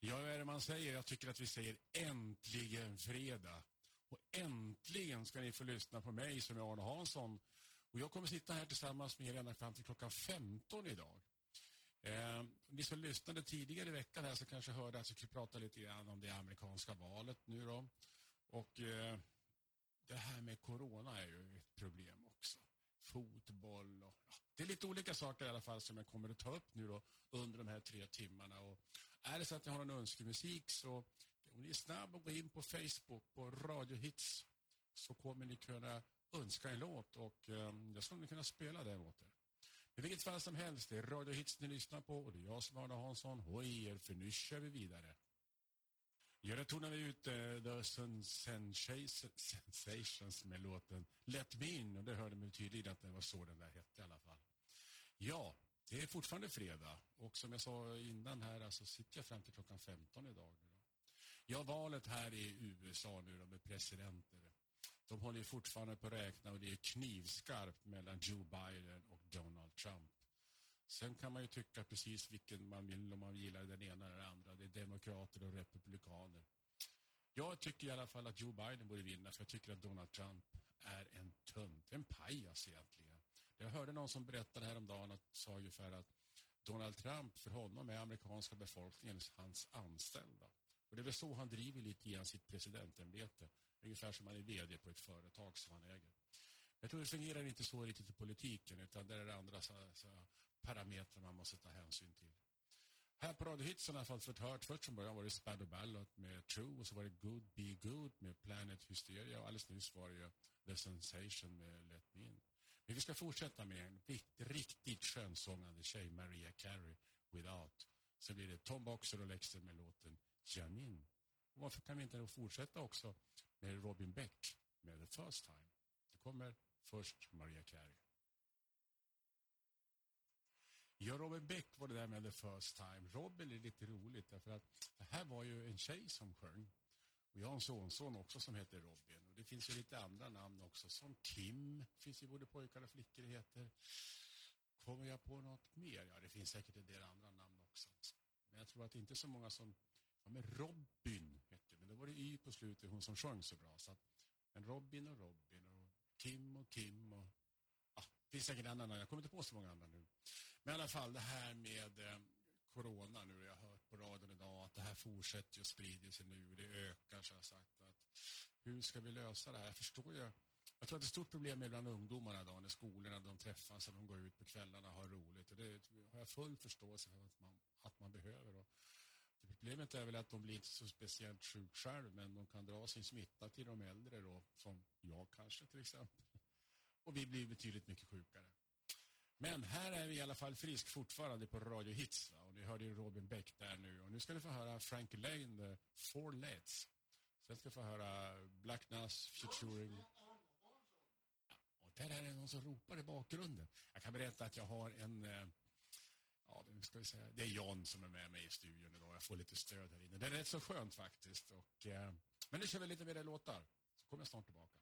Ja, vad är det man säger? Jag tycker att vi säger äntligen fredag. Och äntligen ska ni få lyssna på mig som är Arne Hansson. Och jag kommer sitta här tillsammans med er ända fram till klockan 15 idag. Ni som lyssnade tidigare i veckan här så kanske hörde att jag skulle prata lite grann om det amerikanska valet nu då. Och det här med corona är ju ett problem också. Fotboll och det är lite olika saker i alla fall som jag kommer att ta upp nu då under de här 3 timmarna. Och är det så att ni har en önskemusik så om ni är snabb och går in på Facebook på Radio Hits så kommer ni kunna önska en låt och jag skulle kunna spela den åt er. I vilket fall som helst, det är Radio Hits ni lyssnar på och det är jag som är Arne Hansson och er, för nu kör vi vidare. Ja, då tonar vi ut The Sensations med låten Let Me In och det hörde mig tydligt att det var så den där hette i alla fall. Ja, det är fortfarande fredag och som jag sa innan här så alltså, sitter jag fram till klockan 15 idag nu då. Ja, valet här i USA nu då med presidenter. De håller fortfarande på att räkna och det är knivskarpt mellan Joe Biden och Donald Trump. Sen kan man ju tycka precis vilken man vill om man gillar den ena eller den andra. Det är demokrater och republikaner. Jag tycker i alla fall att Joe Biden borde vinna för jag tycker att Donald Trump är en tönt, en pajas egentligen. Jag hörde någon som berättade häromdagen att sa ungefär att Donald Trump för honom är amerikanska befolkningen hans anställda. Och det är väl så han driver lite i sitt presidentämbete. Ungefär som han är vd på ett företag som han äger. Jag tror det fungerar inte så riktigt i politiken utan det är andra så parametrar man måste ta hänsyn till. Här på Radio Hits har jag i alla fall fått hört först från början var det Spad och Ballot med True och så var det Good Be Good med Planet Hysteria och alldeles nyss var det The Sensation med Let Me In. Men vi ska fortsätta med en riktigt skönsångande tjej, Mariah Carey, Without. Så blir det Tom Boxer och Lexer med låten Janine. Och varför kan vi inte då fortsätta också med Robin Beck med The First Time? Det kommer först Mariah Carey. Ja, Robin Beck var det där med The First Time. Robin är lite roligt därför att det här var ju en tjej som sjöng. Och jag har en son också som heter Robin. Och det finns ju lite andra namn också som Kim. Det finns ju både pojkar och flickor det heter. Kommer jag på något mer? Ja, det finns säkert en del andra namn också. Men jag tror att det inte är så många som... Ja, men Robin heter men då var det Y på slutet, hon som sjöng så bra. Så att, men Robin och Kim och Kim och... Ja, det finns säkert andra, jag kommer inte på så många andra nu. Men i alla fall det här med corona nu, jag har hört på radion idag att det här fortsätter att sprida sig nu, det ökar så jag har sagt att hur ska vi lösa det här? Jag förstår ju, jag tror att det är ett stort problem med bland ungdomarna idag när skolorna de träffas och de går ut på kvällarna och har roligt och det har jag full förståelse för att man behöver och problemet är väl att de blir inte så speciellt sjuk själv men de kan dra sin smitta till de äldre då, som jag kanske till exempel. Och vi blir betydligt mycket sjukare. Men här är vi i alla fall frisk fortfarande på Radio Hits. Va? Och ni hörde ju Robin Beck där nu. Och nu ska ni få höra Frank Lane, Four Lets. Sen ska ni få höra Black Nas featuring... Ja, och där är det någon som ropar i bakgrunden. Jag kan berätta att jag har en... Ja, det ska vi säga. Det är John som är med mig i studion idag. Jag får lite stöd här inne. Det är rätt så skönt faktiskt. Och, men nu kör vi lite mer låtar. Så kommer jag snart tillbaka.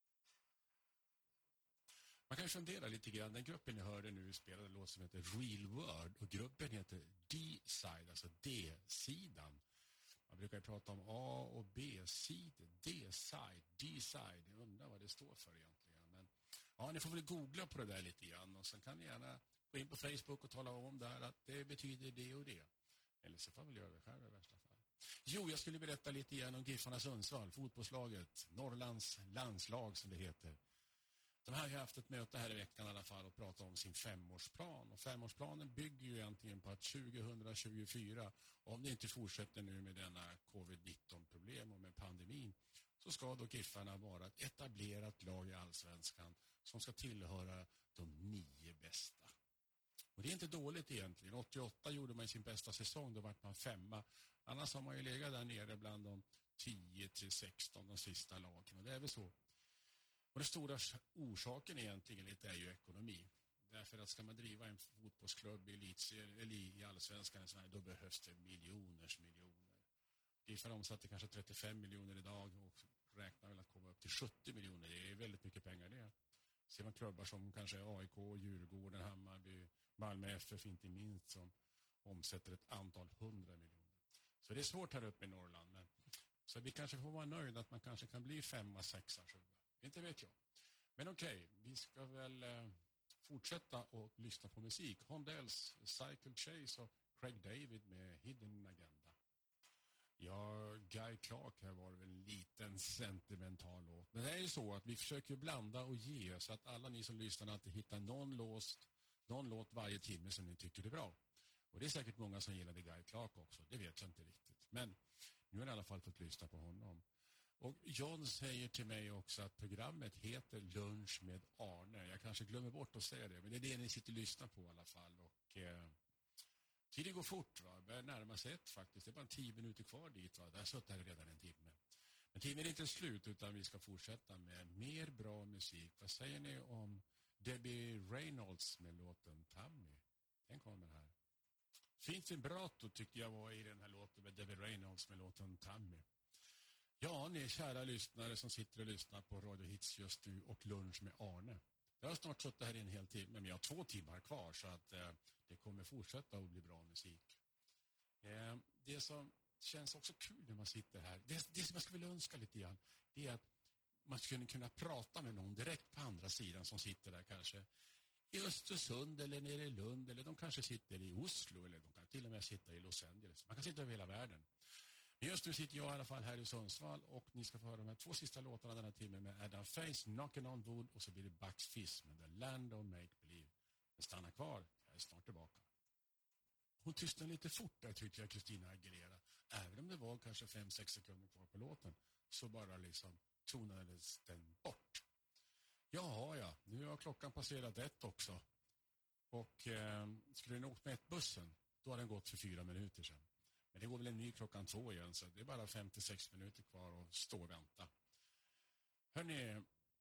Man kan fundera lite grann. Den gruppen ni hörde nu spelade en låt som heter Real World. Och gruppen heter D-side, alltså D-sidan. Man brukar ju prata om A- och B-sidor. D-side, D-side. Jag undrar vad det står för egentligen. Men ja, ni får väl googla på det där lite grann. Och sen kan ni gärna gå in på Facebook och tala om där att det betyder det och det. Eller så får väl göra det själv i värsta fall. Jo, jag skulle berätta lite grann om Giffarna Sundsvall, fotbollslaget, Norrlands landslag som det heter. De har ju haft ett möte här i veckan i alla fall och pratat om sin 5-årsplan. Och 5-årsplanen bygger ju egentligen på att 2024, om det inte fortsätter nu med denna covid-19-problem och med pandemin, så ska då Giffarna vara ett etablerat lag i Allsvenskan som ska tillhöra de 9 bästa. Och det är inte dåligt egentligen. 88 gjorde man sin bästa säsong, då var man 5:a. Annars har man ju legat där nere bland de 10-16, de sista lagen. Och det är väl så. Och den stora orsaken egentligen lite är ju ekonomi. Därför att ska man driva en fotbollsklubb i elitserien eller i Allsvenskan i Sverige, då behövs det miljoner. Giffarna omsatte kanske 35 miljoner idag och räknar väl att komma upp till 70 miljoner. Det är väldigt mycket pengar det. Ser man klubbar som kanske AIK, Djurgården, Hammarby, Malmö FF inte minst som omsätter ett antal 100 miljoner. Så det är svårt här uppe i Norrland. Så vi kanske får vara nöjda att man kanske kan bli 5, 6, 7. Inte vet jag. Men okej, vi ska väl fortsätta och lyssna på musik. Hondells Cycle Chase och Craig David med Hidden Agenda. Ja, Guy Clark här var väl en liten sentimental låt. Men det är ju så att vi försöker blanda och ge så att alla ni som lyssnar alltid hittar någon låt varje timme som ni tycker är bra. Och det är säkert många som gillade Guy Clark också, det vet jag inte riktigt. Men nu har jag i alla fall fått lyssna på honom. Och John säger till mig också att programmet heter Lunch med Arne. Jag kanske glömmer bort att säga det, men det är det ni sitter och lyssnar på i alla fall. Och tiden går fort, va? Börjar närma sig ett faktiskt. Det är bara 10 minuter kvar dit, va? Där har suttit här redan en timme. Men tiden är inte slut utan vi ska fortsätta med mer bra musik. Vad säger ni om Debbie Reynolds med låten Tammy? Den kommer här. Fint vibrato tyckte jag var i den här låten med Debbie Reynolds med låten Tammy. Ja, ni kära lyssnare som sitter och lyssnar på Radio Hits just nu och Lunch med Arne. Jag har snart suttit här i en hel timme, men jag har 2 timmar kvar så att det kommer fortsätta att bli bra musik. Det som känns också kul när man sitter här, det som jag skulle vilja önska lite grann, det är att man skulle kunna prata med någon direkt på andra sidan som sitter där kanske i Östersund eller nere i Lund, eller de kanske sitter i Oslo, eller de kan till och med sitta i Los Angeles. Man kan sitta över hela världen. Men just nu sitter jag i alla fall här i Sundsvall och ni ska få höra de här 2 sista låtarna den här timmen med Adam Face, Knockin' on Wood och så blir det Bucks Fizz med The Land of Make Believe. Men stanna kvar, jag är snart tillbaka. Hon tystnade lite fort där tyckte jag, Christina Aguilera. Även om det var kanske 5-6 sekunder kvar på låten så bara liksom tonades den bort. Jaha, ja. Nu har klockan passerat 1 också. Och skulle den åkt med 1-bussen, då har den gått för 4 minuter sedan. Men det går väl en ny klockan 2 igen, så det är bara 56 minuter kvar att stå och vänta. Hörrni,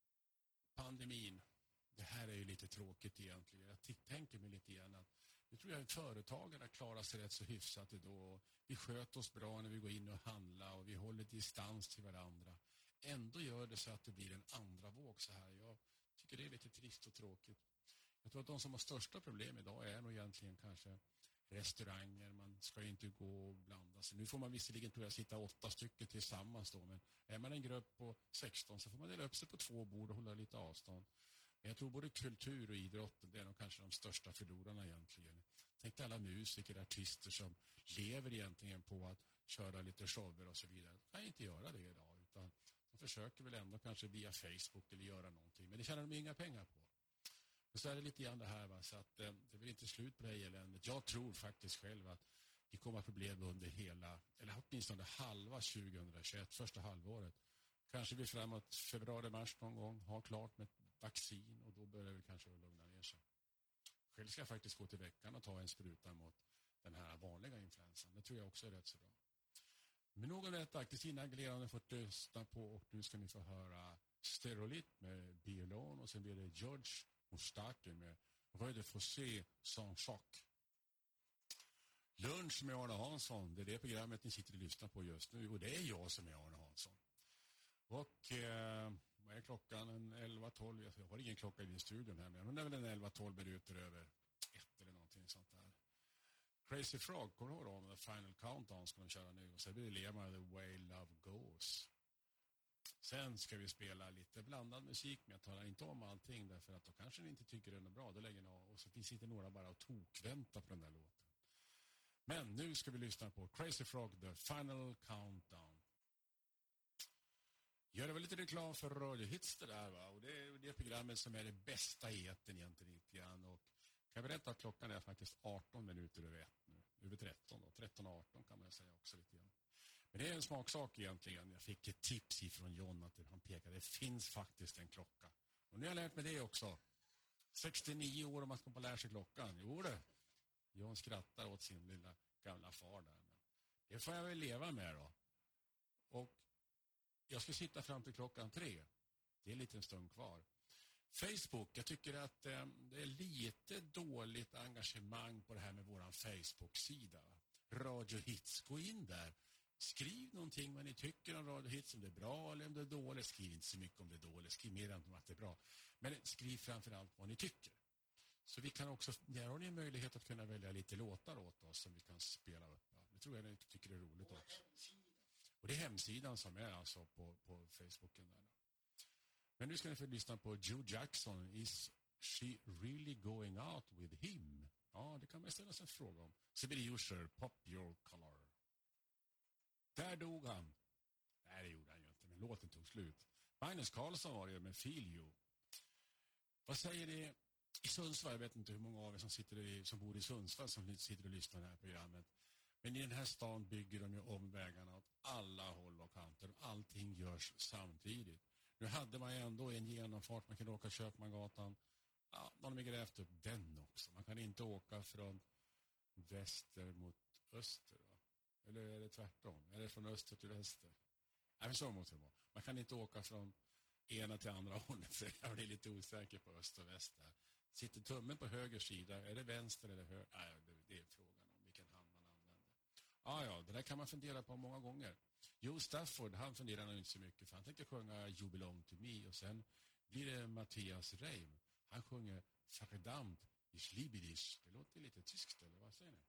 pandemin. Det här är ju lite tråkigt egentligen. Jag tänker mig lite grann att nu tror jag att företagare klarar sig rätt så hyfsat idag. Vi sköter oss bra när vi går in och handlar och vi håller distans till varandra. Ändå gör det så att det blir en andra våg så här. Jag tycker det är lite trist och tråkigt. Jag tror att de som har största problem idag är nog egentligen kanske restauranger. Man ska ju inte gå och blanda sig. Nu får man visserligen tror jag sitta 8 stycken tillsammans då. Men är man en grupp på 16 så får man dela upp sig på 2 bord och hålla lite avstånd. Men jag tror både kultur och idrotten, det är nog kanske de största förlorarna egentligen. Tänk alla musiker, artister som lever egentligen på att köra lite shower och så vidare. De kan inte göra det idag utan de försöker väl ändå kanske via Facebook eller göra någonting. Men det tjänar de inga pengar på. Men så är det lite grann det här, va? Så att det blir inte slut på det här eländet. Jag tror faktiskt själv att vi kommer att problem under hela, eller åtminstone halva 2021, första halvåret. Kanske vi framåt februari-mars någon gång har klart med vaccin och då börjar vi kanske lugna ner sig. Själv ska jag faktiskt gå till veckan och ta en spruta mot den här vanliga influensan. Det tror jag också är rätt så bra. Men någon vet Christina Aguilera har fått lyssna på och nu ska ni få höra Sterolit med Be Alone och sen blir det George Mustaki med Röd de Fossé sans choc. Lunch med Arne Hansson, det är det programmet ni sitter och lyssnar på just nu och det är jag som är Arne Hansson. Och vad är klockan? 11:12. Jag har ingen klocka i din studion här men det är väl en 11:12 minuter över 1 eller någonting sånt där. Crazy Frog, kommer du ihåg om The Final Countdown ska de köra nu och så blir det Lema The Way Love Goes. Sen ska vi spela lite blandad musik men jag talar inte om allting därför att då kanske ni inte tycker den är bra, då lägger ni av och så finns inte några bara att tokvänta på den där låten. Men nu ska vi lyssna på Crazy Frog The Final Countdown. Gör det väl lite reklam för Radio Hits det där, va? Och det är det programmet som är det bästa i etern egentligen lite grann. Och kan jag berätta att klockan är faktiskt 18 minuter över 1 nu. Över 13 då. 13:18 kan man säga också lite grann. Men det är en smaksak egentligen. Jag fick ett tips ifrån John att han pekade. Det finns faktiskt en klocka. Och nu har jag lärt mig det också. 69 år om man ska lära sig klockan. Jo det. John skrattar åt sin lilla gamla far där. Men det får jag väl leva med då. Och jag ska sitta fram till klockan 3. Det är en liten stund kvar. Facebook, jag tycker att det är lite dåligt engagemang på det här med våran Facebook-sida. Radio Hits, gå in där. Skriv någonting vad ni tycker om Radio Hits, om det är bra eller om det är dåligt. Skriv inte så mycket om det är dåligt, skriv mer än om att det är bra. Men skriv framförallt vad ni tycker. Så vi kan också, där har ni en möjlighet att kunna välja lite låtar åt oss som vi kan spela upp. Ja, det tror jag ni tycker är roligt också. hemsidan som är alltså på Facebooken där. Men nu ska ni få lyssna på Joe Jackson. Is she really going out with him? Ja, det kan man ställa sig en fråga om. Sibiri Usher, Pop Your Color. Där dog han. Nej, det gjorde han ju inte, men låten tog slut. Magnus Carlsson var det med Feel You. Vad säger ni i Sundsvall? Jag vet inte hur många av er som bor i Sundsvall som sitter och lyssnar på det här programmet. Men i den här stan bygger de ju om vägarna åt alla håll och kanter. Allting görs samtidigt. Nu hade man ju ändå en genomfart. Man kan åka Köpmangatan. Ja, de har grävt upp den också. Man kan inte åka från väster mot öster. Va? Eller är det tvärtom? Är det från öster till väster? Nej, så måste det vara. Man kan inte åka från ena till andra hållet. Så jag blir lite osäker på öst och väst där. Sitter tummen på höger sida? Är det vänster eller höger? Nej, det är frågan om vilken hand man använder. Ja, det där kan man fundera på många gånger. Joe Stafford, han funderar nog inte så mycket. För han tänker sjunga You Belong To Me. Och sen blir det Mattias Reim. Han sjunger Verdammt, ich liebe dich. Det låter lite tyskt, eller vad säger ni?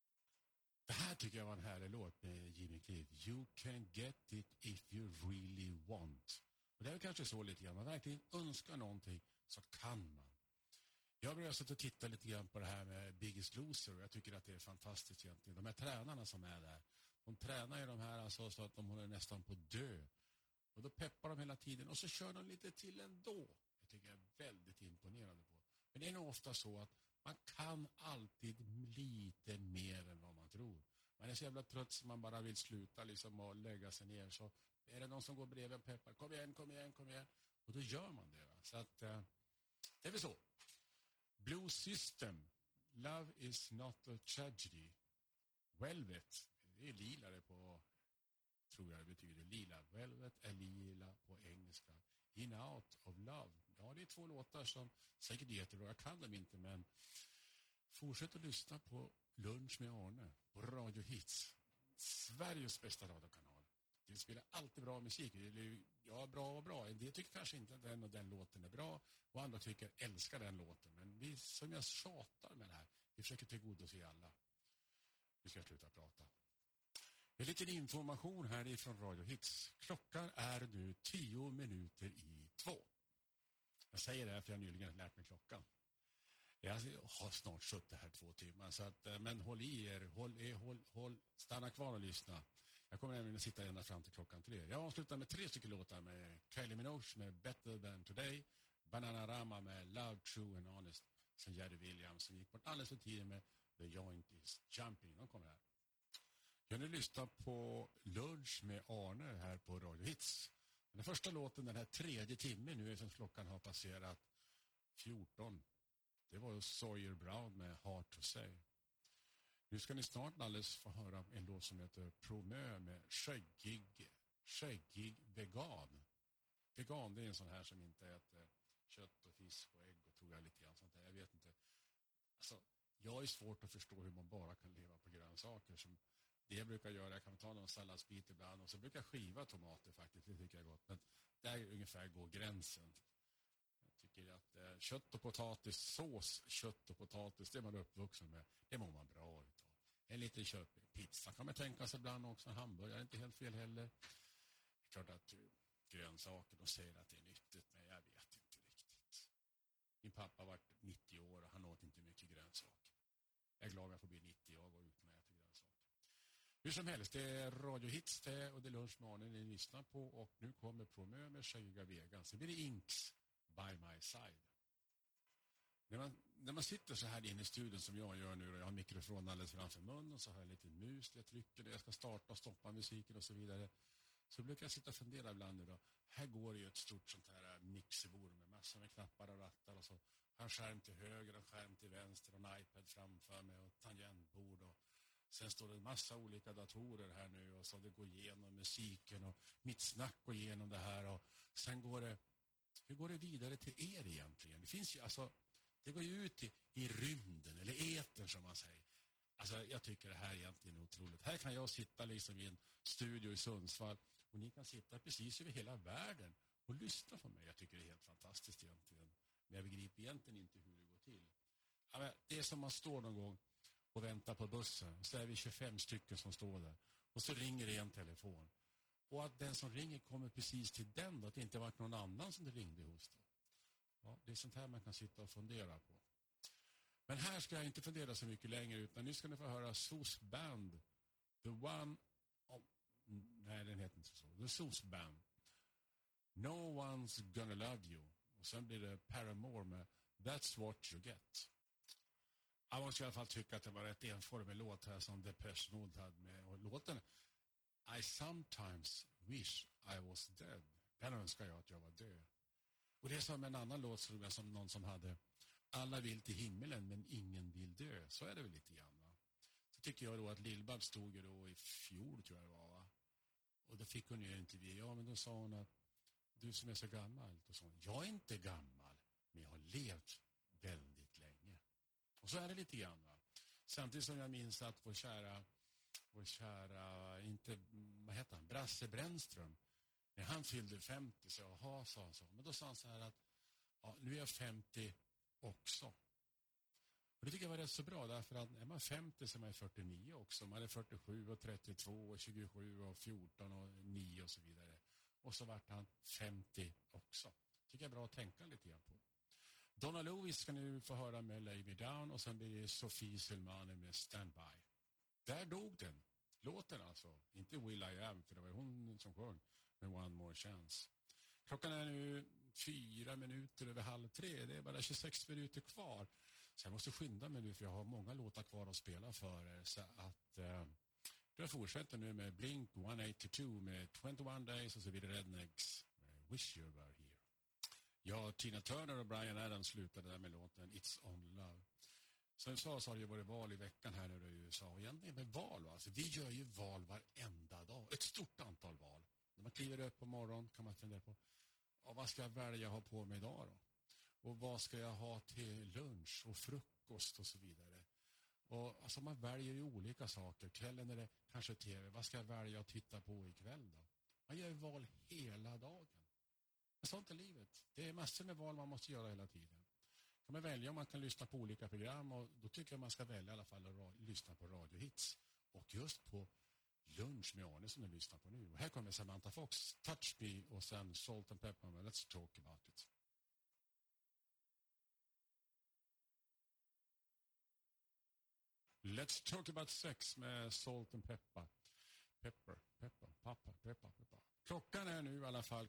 Det här tycker jag var en härlig låt med Jimmy Cliff. You can get it if you really want. Och det är kanske så lite grann. Man verkligen önskar någonting så kan man. Jag börjar sätta och titta lite grann på det här med Biggest Loser. Och jag tycker att det är fantastiskt egentligen. De här tränarna som är där. De tränar ju de här alltså så att de håller nästan på dö. Och då peppar de hela tiden. Och så kör de lite till ändå. Det tycker jag är väldigt imponerande på. Men det är nog ofta så att man kan alltid lite mer än vad man tror. Man är så jävla trött så man bara vill sluta liksom och lägga sig ner. Så är det någon som går bredvid och peppar. Kom igen. Och då gör man det. Va? Så att det är väl så. Blue System. Love is not a tragedy. Velvet. Det är lila det på, tror jag det betyder lila. Velvet är lila på engelska. In Out of Love. Ja, det är 2 låtar som säkert heter och jag kan dem inte, men fortsätt att lyssna på Lunch med Arne på Radio Hits. Sveriges bästa radiokanal. Det spelar alltid bra musik. Ja, bra. En del tycker kanske inte att den och den låten är bra och andra tycker älskar den låten. Men vi som jag tjatar med det här, vi försöker tillgodose alla. Vi ska sluta prata. En liten information här ifrån Radio Hits. Klockan är nu 2:10. Jag säger det här för jag nyligen lärt mig klockan. Jag har snart suttit här 2 timmar. Så att, men håll i er, stanna kvar och lyssna. Jag kommer även att sitta ända fram till klockan 3. Jag avslutar med 3 stycken låtar med Kylie Minogue med Better Than Today, Bananarama med Love, True and Honest, sen Jerry Williams som gick bort alldeles för tidigt med The Joint is Jumping. De kommer här. Jag nu lyssnar på Lunch med Arne här på Radio Hits. Den första låten, den här 3:e timmen nu som klockan har passerat 14. Det var Sawyer Brown med Hard to Say. Nu ska ni snart alldeles få höra en låt som heter Promö med skäggig vegan. Vegan, det är en sån här som inte äter kött och fisk och ägg och tror jag lite grann sånt där. Jag vet inte. Alltså, jag är svårt att förstå hur man bara kan leva på grönsaker som det jag brukar göra. Jag kan ta någon salladsbit ibland och så brukar jag skiva tomater faktiskt. Det tycker jag är gott. Men där ungefär går gränsen. Jag tycker att kött och potatis, sås, kött och potatis, det man är uppvuxen med, det mår man bra utav. En liten pizza kan man tänka sig ibland också. En hamburgare är inte helt fel heller. Det är klart att grönsaker, de säger att det är nyttigt, men jag vet inte riktigt. Min pappa var 90 år och han åt inte mycket grönsaker. Jag är glad att jag får bli 90 år och gå ut med äta grönsaker. Hur som helst, det är Radio Hits det och det är Lunch med Arne ni lyssnar på och nu kommer Promö med Skäggiga vegan. Så blir det Inks By My Side. När man sitter så här inne i studion som jag gör nu och jag har mikrofonen alldeles framför munnen och så har jag lite mus där jag trycker där jag ska starta och stoppa musiken och så vidare. Så brukar jag sitta och fundera ibland nu då. Här går det ju ett stort sånt här mixerbord med massor med knappar och rattar och så. Har en skärm till höger, en skärm till vänster och en iPad framför mig och tangentbord och sen står det en massa olika datorer här nu och så det går igenom musiken och mitt snack går igenom det här och sen går det, hur går det vidare till er egentligen? Det finns ju alltså, det går ju ut i rymden eller etern som man säger. Alltså jag tycker det här egentligen är otroligt. Här kan jag sitta liksom i en studio i Sundsvall och ni kan sitta precis över hela världen och lyssna på mig. Jag tycker det är helt fantastiskt egentligen. Men jag begriper egentligen inte hur det går till. Det är som man står någon gång och väntar på bussen. Så är vi 25 stycken som står där. Och så ringer det en telefon. Och att den som ringer kommer precis till den då, att det inte varit någon annan som det ringde hos då. Ja, det är sånt här man kan sitta och fundera på. Men här ska jag inte fundera så mycket längre, utan nu ska ni få höra SOS Band. The One... nej, den heter inte så. The SOS Band. No One's Gonna Love You. Och sen blir det Paramore med That's What You Get. Jag måste i alla fall tycka att det var rätt enformig låt här som Depeche Mode hade med. Och låten I Sometimes Wish I Was Dead. Den önskar jag att jag var död. Och det är som en annan låt som någon som hade alla vill till himmelen men ingen vill dö. Så är det väl lite grann, va? Så tycker jag då att Lill-Babs stod ju då i fjol, tror jag det var, va? Och då fick hon ju en intervju. Ja, men då sa hon att du som är så gammal. Då sa hon, jag är inte gammal, men jag har levt väldigt länge. Och så är det lite grann, va? Samtidigt som jag minns att vår kära, inte, vad heter han, Brasse Brännström, när han fyllde 50, så jaha, sa han så. Men då sa han så här att, ja, nu är jag 50 också. Och det tycker jag var rätt så bra, därför att är man 50 så är man 49 också. Man är 47 och 32 och 27 och 14 och 9 och så vidare. Och så vart han 50 också. Tycker jag är bra att tänka lite grann på. Donna Lewis ska nu få höra med Lay Me Down, och sen blir det Sofie Selmani med Stand By. Där dog den. Låten alltså. Inte Will I Am, för det var hon som sjöng med One More Chance. Klockan är nu 4 minuter över 2:30. Det är bara 26 minuter kvar. Så jag måste skynda mig nu, för jag har många låtar kvar att spela för er. Så att jag fortsätter nu med Blink 182 med 21 Days, och så vidare Rednecks med Wish You Were Here. Ja, Tina Turner och Bryan Adams slutade där med låten It's On Love. Som jag sa så har det varit val i veckan här nu i USA. Och egentligen med val, alltså, vi gör ju val varenda dag. Ett stort antal val. När man kliver upp på morgonen kan man fundera på, vad ska jag välja att ha på mig idag då? Och vad ska jag ha till lunch och frukost och så vidare. Och alltså man väljer ju olika saker. Kvällen är det kanske tv. Vad ska jag välja att titta på ikväll då? Man gör val hela dagen. Men sånt är livet. Det är massor med val man måste göra hela tiden. Kan man välja om man kan lyssna på olika program, och då tycker jag man ska välja i alla fall att lyssna på radiohits. Och just på Lunch med Arne som du lyssnar på nu. Och här kommer Samantha Fox, Touch Me, och sen Salt and Pepper med Let's Talk About It. Let's Talk About Sex med Salt and Pepper. Pepper. Klockan är nu i alla fall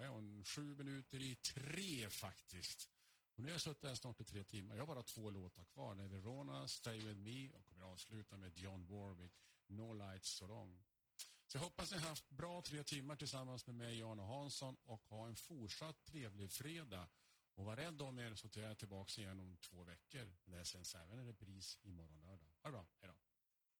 2:07 faktiskt. Och nu har jag suttit här snart i 3 timmar. Jag har bara 2 låtar kvar. Det är Verona, Stay With Me, och kommer att avsluta med Dionne Warwick, No Lights So Long. Så jag hoppas ni har haft bra 3 timmar tillsammans med mig, Jan och Hansson, och ha en fortsatt trevlig fredag. Och var rädd om er, så tar jag tillbaka igen om 2 veckor. Det är sen även en repris imorgon lördag. Ha det bra.